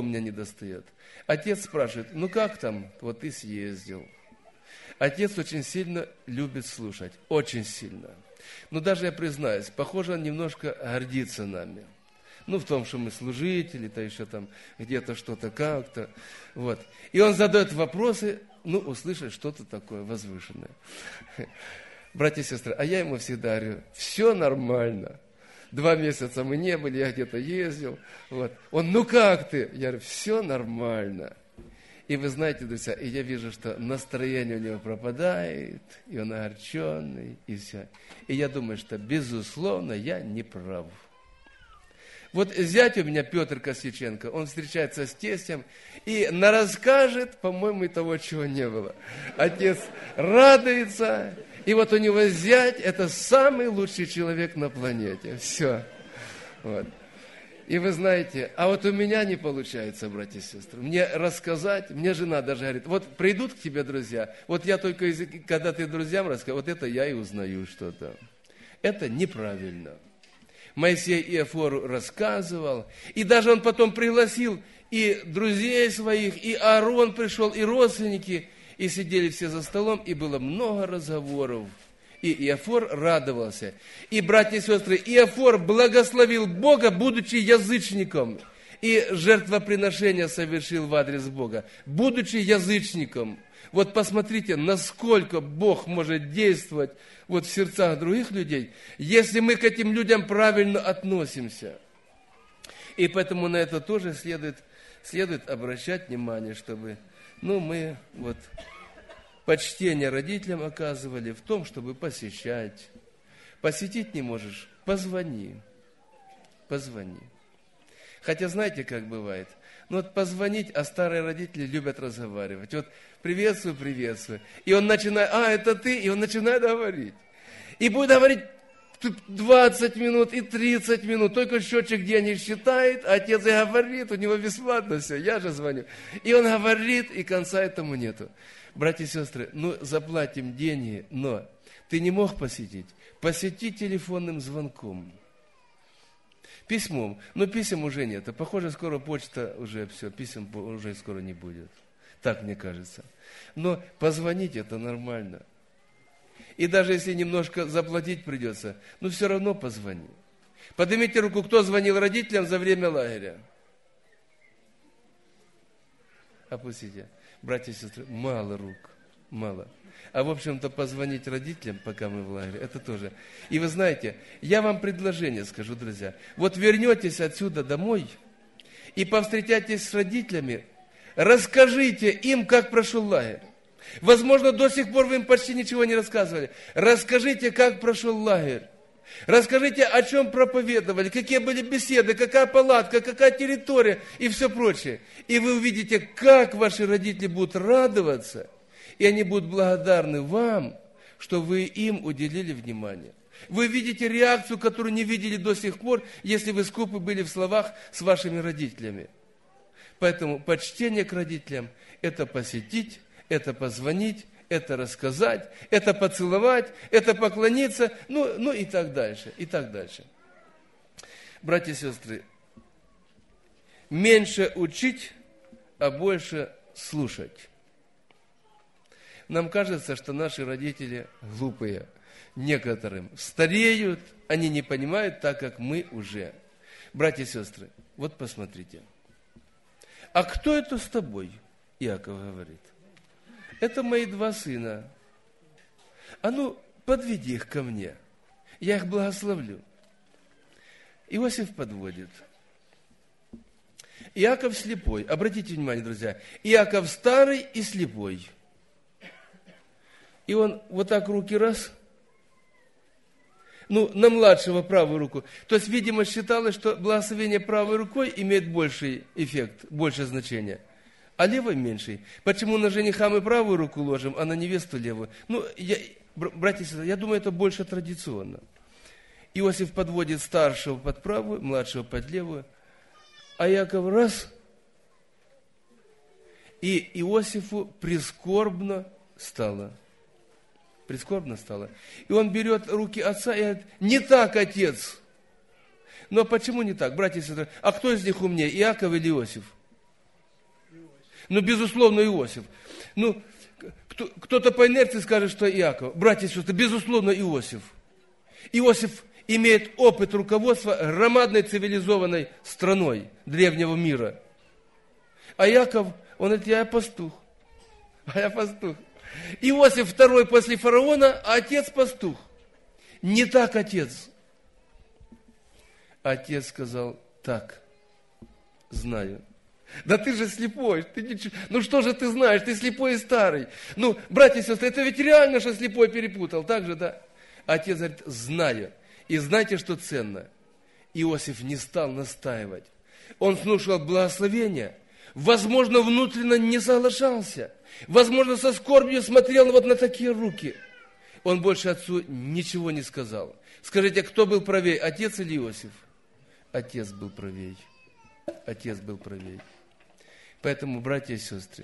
Отец спрашивает: как там, ты съездил. Отец очень сильно любит слушать, очень сильно. Но даже я признаюсь, похоже, он немножко гордится нами. В том, что мы служители, еще там где-то что-то как-то. И он задает вопросы, услышать что-то такое возвышенное. Братья и сестры, а я ему всегда говорю: все нормально. 2 месяца мы не были, я где-то ездил. Он: как ты? Я говорю: все нормально. И вы знаете, друзья, и я вижу, что настроение у него пропадает, и он огорченный, и все. И я думаю, что, безусловно, я не прав. Зять у меня Петр Косиченко, он встречается с тестем и нарасскажет, по-моему, и того, чего не было. Отец радуется, и у него зять – это самый лучший человек на планете. Все. И вы знаете, а у меня не получается, братья и сестры. Мне рассказать, мне жена даже говорит: придут к тебе друзья, я только, когда ты друзьям рассказываешь, это я и узнаю что-то. Это неправильно. Моисей Иофору рассказывал, и даже он потом пригласил и друзей своих, и Аарон пришел, и родственники, и сидели все за столом, и было много разговоров. И Иофор радовался. И, братья и сестры, Иофор благословил Бога, будучи язычником, и жертвоприношение совершил в адрес Бога, будучи язычником. Посмотрите, насколько Бог может действовать в сердцах других людей, если мы к этим людям правильно относимся. И поэтому на это тоже следует обращать внимание, чтобы мы почтение родителям оказывали в том, чтобы посещать. Посетить не можешь – позвони. Хотя знаете, как бывает? Позвонить, а старые родители любят разговаривать. Приветствую. И он начинает: это ты? И он начинает говорить. И будет говорить 20 минут и 30 минут. Только счетчик денег считает, а отец и говорит, у него бесплатно все, я же звоню. И он говорит, и конца этому нету. Братья и сестры, заплатим деньги, но ты не мог посетить? Посети телефонным звонком. Письмом. Писем уже нет. Похоже, скоро почта уже все, писем уже скоро не будет. Так мне кажется. Но позвонить это нормально. И даже если немножко заплатить придется, все равно позвони. Поднимите руку, кто звонил родителям за время лагеря. Опустите. Братья и сестры, мало рук, мало. А в общем-то позвонить родителям, пока мы в лагере, это тоже. И вы знаете, я вам предложение скажу, друзья. Вернетесь отсюда домой и повстречайтесь с родителями, расскажите им, как прошел лагерь. Возможно, до сих пор вы им почти ничего не рассказывали. Расскажите, как прошел лагерь. Расскажите, о чем проповедовали, какие были беседы, какая палатка, какая территория и все прочее. И вы увидите, как ваши родители будут радоваться, и они будут благодарны вам, что вы им уделили внимание. Вы видите реакцию, которую не видели до сих пор, если вы скупы были в словах с вашими родителями. Поэтому почтение к родителям – это посетить, это позвонить, это рассказать, это поцеловать, это поклониться, ну и так дальше, и так дальше. Братья и сестры, меньше учить, а больше слушать. Нам кажется, что наши родители глупые. Некоторым стареют, они не понимают так, как мы уже. Братья и сестры, вот посмотрите. А кто это с тобой? Иаков говорит. Это мои 2 сына. А ну, подведи их ко мне. Я их благословлю. Иосиф подводит. Иаков слепой. Обратите внимание, друзья. Иаков старый и слепой. И он вот так руки раз. На младшего правую руку. То есть, видимо, считалось, что благословение правой рукой имеет больший эффект, большее значение. А левой меньший. Почему на жениха мы правую руку ложим, а на невесту левую? Братья и сестры, я думаю, это больше традиционно. Иосиф подводит старшего под правую, младшего под левую. А Иаков раз. И Иосифу прискорбно стало. Прискорбно стало. И он берет руки отца и говорит, не так, отец. Но почему не так, братья и сестры? А кто из них умнее, Иаков или Иосиф? Безусловно, Иосиф. Кто-то по инерции скажет, что Иаков. Братья и сестры, безусловно, Иосиф. Иосиф имеет опыт руководства громадной цивилизованной страной древнего мира. А Иаков, он говорит, я пастух. Иосиф второй после фараона, а отец пастух. Не так, отец. Отец сказал, так, знаю. Да ты же слепой, что же ты знаешь, ты слепой и старый. Братья и сестры, это ведь реально, что слепой перепутал, так же, да? Отец говорит, знаю. И знаете, что ценно? Иосиф не стал настаивать. Он слушал благословения, возможно, внутренне не соглашался, возможно, со скорбью смотрел вот на такие руки. Он больше отцу ничего не сказал. Скажите, кто был правее, отец или Иосиф? Отец был правее. Отец был правее. Поэтому, братья и сестры,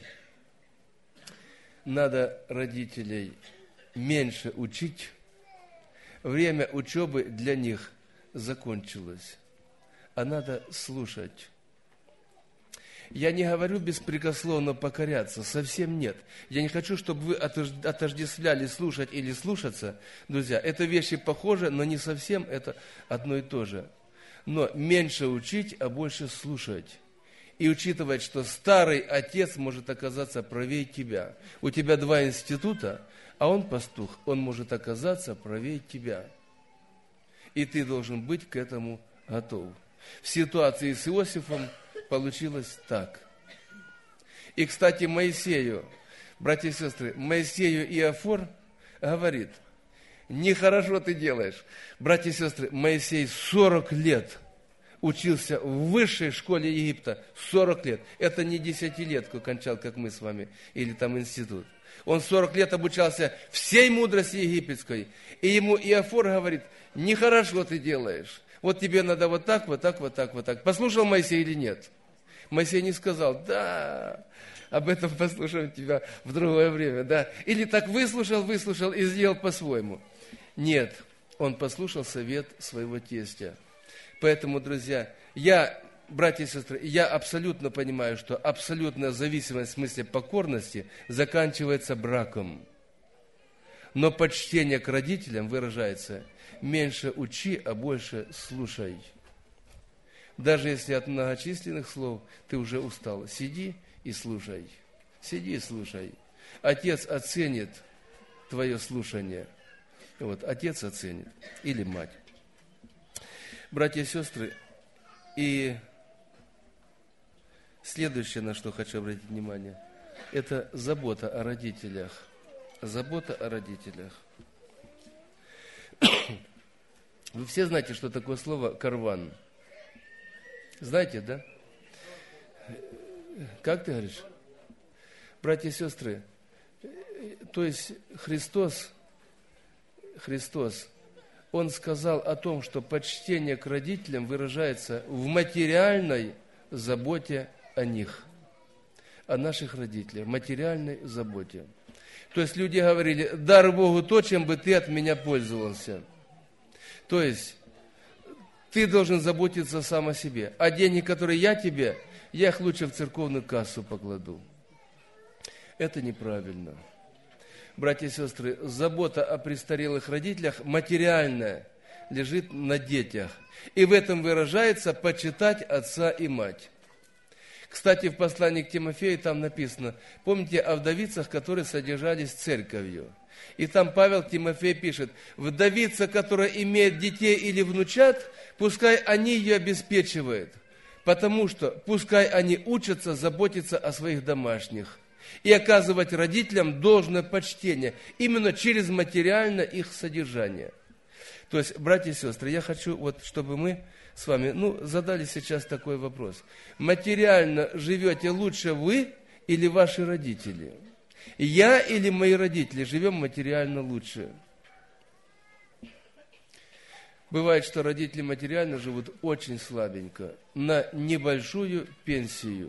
надо родителей меньше учить. Время учебы для них закончилось. А надо слушать. Я не говорю беспрекословно покоряться, совсем нет. Я не хочу, чтобы вы отождествляли слушать или слушаться. Друзья, это вещи похожи, но не совсем это одно и то же. Но меньше учить, а больше слушать. И учитывать, что старый отец может оказаться правее тебя. У тебя 2 института, а он пастух, он может оказаться правее тебя. И ты должен быть к этому готов. В ситуации с Иосифом получилось так. И, кстати, Моисею, братья и сестры, Моисею Иофор говорит, нехорошо ты делаешь. Братья и сестры, Моисей 40 лет учился в высшей школе Египта. 40 лет. Это не 10-летку кончал, как мы с вами, или там институт. Он 40 лет обучался всей мудрости египетской. И ему Иофор говорит, нехорошо ты делаешь. Вот тебе надо вот так, вот так, вот так, вот так. Послушал Моисей или нет? Моисей не сказал, да, об этом послушаем тебя в другое время, да. Или так выслушал и сделал по-своему. Нет, он послушал совет своего тестя. Поэтому, друзья, братья и сестры, я абсолютно понимаю, что абсолютная зависимость в смысле покорности заканчивается браком. Но почтение к родителям выражается меньше учи, а больше слушай. Даже если от многочисленных слов ты уже устал, сиди и слушай. Сиди и слушай. Отец оценит твое слушание. Отец оценит. Или мать. Братья и сестры, и следующее, на что хочу обратить внимание. – это забота о родителях. Забота о родителях. Вы все знаете, что такое слово «карван»? Знаете, да? Как ты говоришь? Братья и сестры, то есть Христос, Он сказал о том, что почтение к родителям выражается в материальной заботе о них, о наших родителях, материальной заботе. То есть люди говорили: дар Богу то, чем бы ты от меня пользовался. То есть ты должен заботиться сам о себе. А деньги, которые я тебе, я их лучше в церковную кассу покладу. Это неправильно. Братья и сестры, забота о престарелых родителях материальная лежит на детях. И в этом выражается почитать отца и мать. Кстати, в послании к Тимофею там написано, помните о вдовицах, которые содержались церковью. И там Павел Тимофей пишет: вдовица, которая имеет детей или внучат, пускай они ее обеспечивают, потому что пускай они учатся заботиться о своих домашних и оказывать родителям должное почтение именно через материальное их содержание. То есть, братья и сестры, я хочу, чтобы мы с вами задали сейчас такой вопрос. Материально живете лучше вы или ваши родители? Я или мои родители живем материально лучше? Бывает, что родители материально живут очень слабенько, на небольшую пенсию.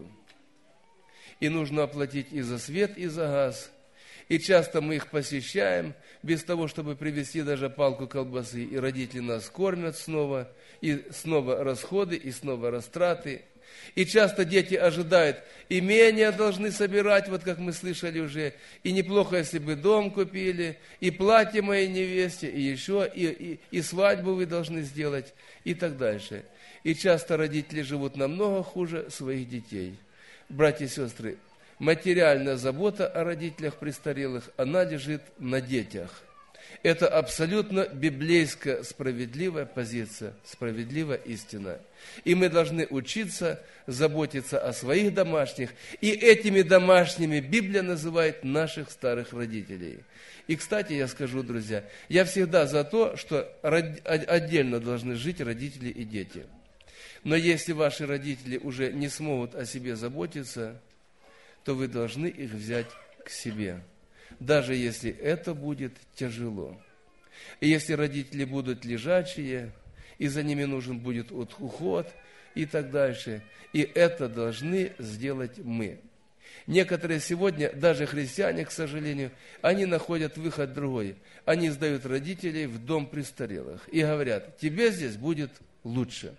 И нужно оплатить и за свет, и за газ. И часто мы их посещаем, без того, чтобы привезти даже палку колбасы. И родители нас кормят снова, и снова расходы, и снова растраты. И часто дети ожидают, имения должны собирать, как мы слышали уже. И неплохо, если бы дом купили, и платье моей невесте, и еще, и свадьбу вы должны сделать, и так дальше. И часто родители живут намного хуже своих детей. Братья и сестры, материальная забота о родителях престарелых, она лежит на детях. Это абсолютно библейская справедливая позиция, справедливая истина. И мы должны учиться заботиться о своих домашних. И этими домашними Библия называет наших старых родителей. И, кстати, я скажу, друзья, я всегда за то, что отдельно должны жить родители и дети. Но если ваши родители уже не смогут о себе заботиться, то вы должны их взять к себе, даже если это будет тяжело. И если родители будут лежачие, и за ними нужен будет уход и так дальше, и это должны сделать мы. Некоторые сегодня, даже христиане, к сожалению, они находят выход другой. Они сдают родителей в дом престарелых и говорят: тебе здесь будет лучше.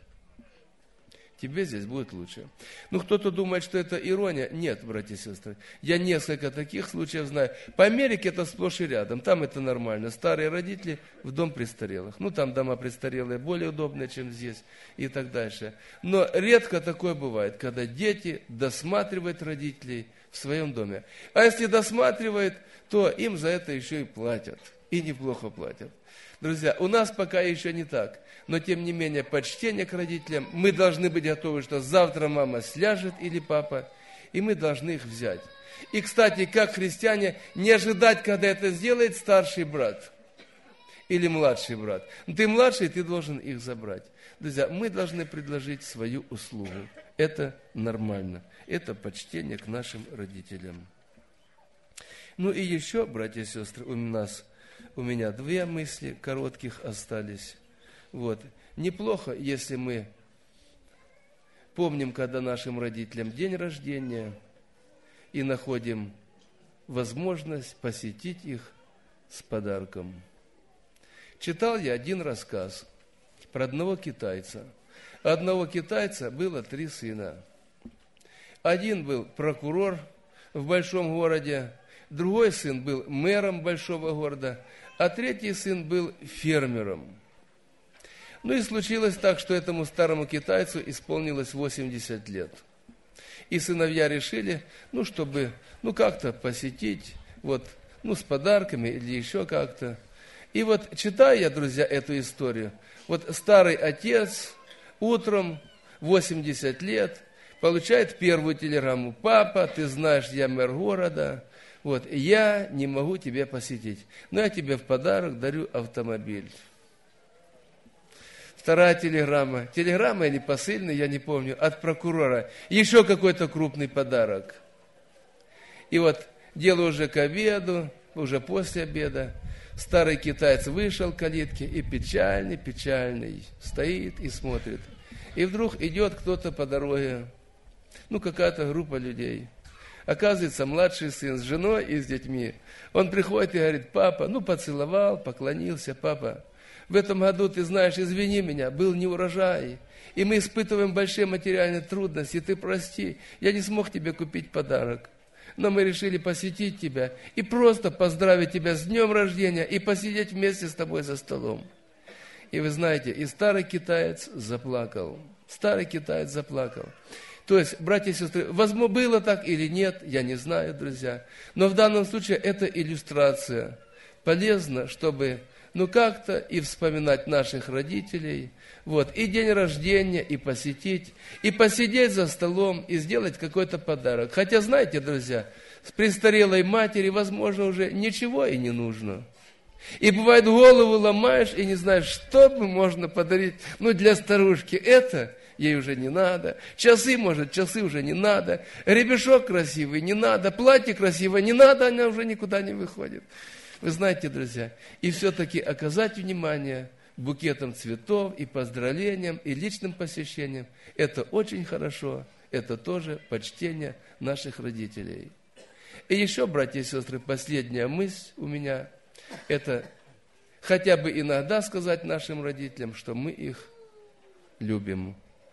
Тебе здесь будет лучше. Кто-то думает, что это ирония. Нет, братья и сестры. Я несколько таких случаев знаю. По Америке это сплошь и рядом. Там это нормально. Старые родители в дом престарелых. Там дома престарелые более удобные, чем здесь и так дальше. Но редко такое бывает, когда дети досматривают родителей в своем доме. А если досматривают, то им за это еще и платят. И неплохо платят. Друзья, у нас пока еще не так. Но, тем не менее, почтение к родителям, мы должны быть готовы, что завтра мама сляжет или папа, и мы должны их взять. И, кстати, как христиане, не ожидать, когда это сделает старший брат или младший брат. Ты младший, ты должен их забрать. Друзья, мы должны предложить свою услугу. Это нормально. Это почтение к нашим родителям. И еще, братья и сестры, у меня две мысли коротких остались. Неплохо, если мы помним, когда нашим родителям день рождения, и находим возможность посетить их с подарком. Читал я один рассказ про одного китайца. У одного китайца было 3 сына. Один был прокурор в большом городе, другой сын был мэром большого города, а третий сын был фермером. И случилось так, что этому старому китайцу исполнилось 80 лет. И сыновья решили, чтобы, как-то посетить, с подарками или еще как-то. И читаю я, друзья, эту историю. Старый отец утром, 80 лет, получает первую телеграмму. Папа, ты знаешь, я мэр города, вот, я не могу тебя посетить, но я тебе в подарок дарю автомобиль. Вторая телеграмма. Телеграмма или посыльный, я не помню, от прокурора. Еще какой-то крупный подарок. И вот дело уже к обеду, уже после обеда. Старый китаец вышел к калитке и печальный стоит и смотрит. И вдруг идет кто-то по дороге, какая-то группа людей. Оказывается, младший сын с женой и с детьми. Он приходит и говорит: папа, поцеловал, поклонился: папа, в этом году, ты знаешь, извини меня, был неурожай, и мы испытываем большие материальные трудности, ты прости, я не смог тебе купить подарок. Но мы решили посетить тебя и просто поздравить тебя с днем рождения и посидеть вместе с тобой за столом. И вы знаете, и старый китаец заплакал. Старый китаец заплакал. То есть, братья и сестры, возможно, было так или нет, я не знаю, друзья. Но в данном случае это иллюстрация. Полезно, чтобы как-то и вспоминать наших родителей, и день рождения, и посетить, и посидеть за столом, и сделать какой-то подарок. Хотя, знаете, друзья, с престарелой матери, возможно, уже ничего и не нужно. И бывает, голову ломаешь, и не знаешь, что бы можно подарить, для старушки это ей уже не надо, часы уже не надо, ребешок красивый не надо, платье красивое не надо, она уже никуда не выходит. Вы знаете, друзья, и все-таки оказать внимание букетом цветов и поздравлениям, и личным посещением, это очень хорошо, это тоже почтение наших родителей. И еще, братья и сестры, последняя мысль у меня, это хотя бы иногда сказать нашим родителям, что мы их любим.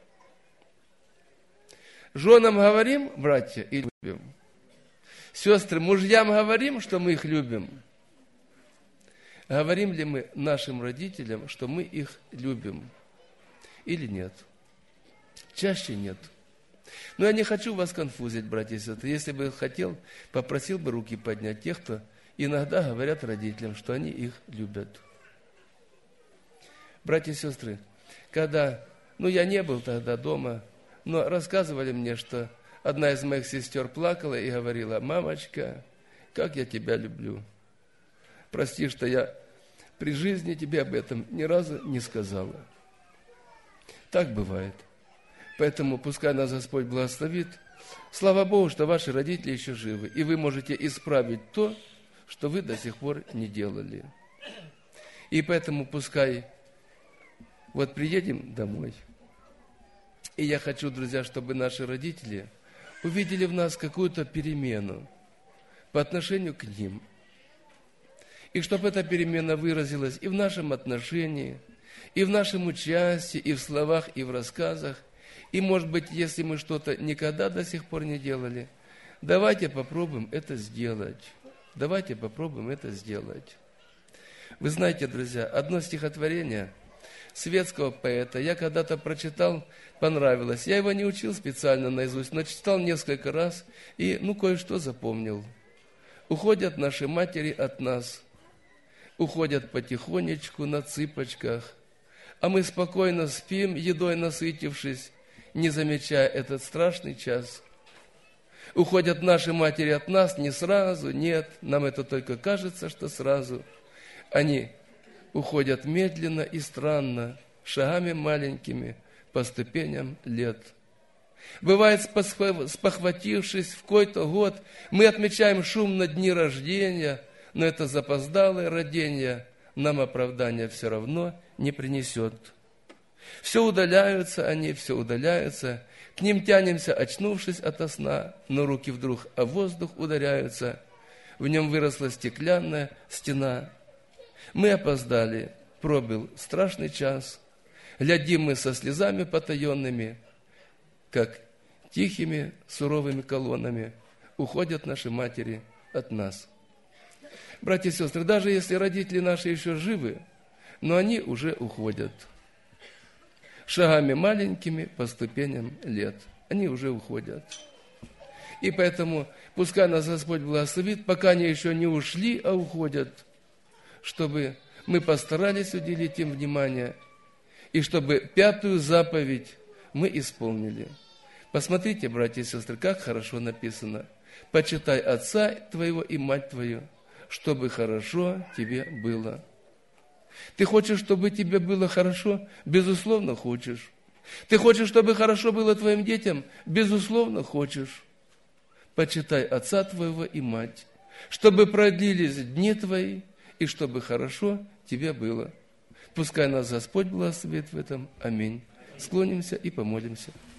Женам говорим, братья, и любим. Сестры, мужьям говорим, что мы их любим. Говорим ли мы нашим родителям, что мы их любим или нет? Чаще нет. Но я не хочу вас конфузить, братья и сестры. Если бы хотел, попросил бы руки поднять тех, кто иногда говорят родителям, что они их любят. Братья и сестры, когда, я не был тогда дома, но рассказывали мне, что одна из моих сестер плакала и говорила: мамочка, как я тебя люблю. Прости, что я при жизни тебе об этом ни разу не сказала. Так бывает. Поэтому пускай нас Господь благословит. Слава Богу, что ваши родители еще живы, и вы можете исправить то, что вы до сих пор не делали. И поэтому пускай приедем домой. И я хочу, друзья, чтобы наши родители увидели в нас какую-то перемену по отношению к ним. И чтобы эта перемена выразилась и в нашем отношении, и в нашем участии, и в словах, и в рассказах. И, может быть, если мы что-то никогда до сих пор не делали, давайте попробуем это сделать. Давайте попробуем это сделать. Вы знаете, друзья, одно стихотворение светского поэта я когда-то прочитал, понравилось. Я его не учил специально наизусть, но читал несколько раз и, кое-что запомнил. Уходят наши матери от нас, уходят потихонечку на цыпочках, а мы спокойно спим, едой насытившись, не замечая этот страшный час. Уходят наши матери от нас не сразу, нет, нам это только кажется, что сразу. Они уходят медленно и странно, шагами маленькими по ступеням лет. Бывает, спохватившись в какой-то год, мы отмечаем шумно дни рождения, но это запоздалое родение нам оправдания все равно не принесет. Все удаляются они, все удаляются, к ним тянемся, очнувшись ото сна, но руки вдруг о воздух ударяются, в нем выросла стеклянная стена. Мы опоздали, пробил страшный час, глядим мы со слезами потаенными, как тихими суровыми колоннами уходят наши матери от нас. Братья и сестры, даже если родители наши еще живы, но они уже уходят. Шагами маленькими по ступеням лет. Они уже уходят. И поэтому пускай нас Господь благословит, пока они еще не ушли, а уходят, чтобы мы постарались уделить им внимание, и чтобы 5-ю заповедь мы исполнили. Посмотрите, братья и сестры, как хорошо написано. Почитай отца твоего и мать твою, чтобы хорошо тебе было. Ты хочешь, чтобы тебе было хорошо? Безусловно, хочешь. Ты хочешь, чтобы хорошо было твоим детям? Безусловно, хочешь. Почитай отца твоего и мать, чтобы продлились дни твои, и чтобы хорошо тебе было. Пускай нас Господь благословит в этом. Аминь. Склонимся и помолимся.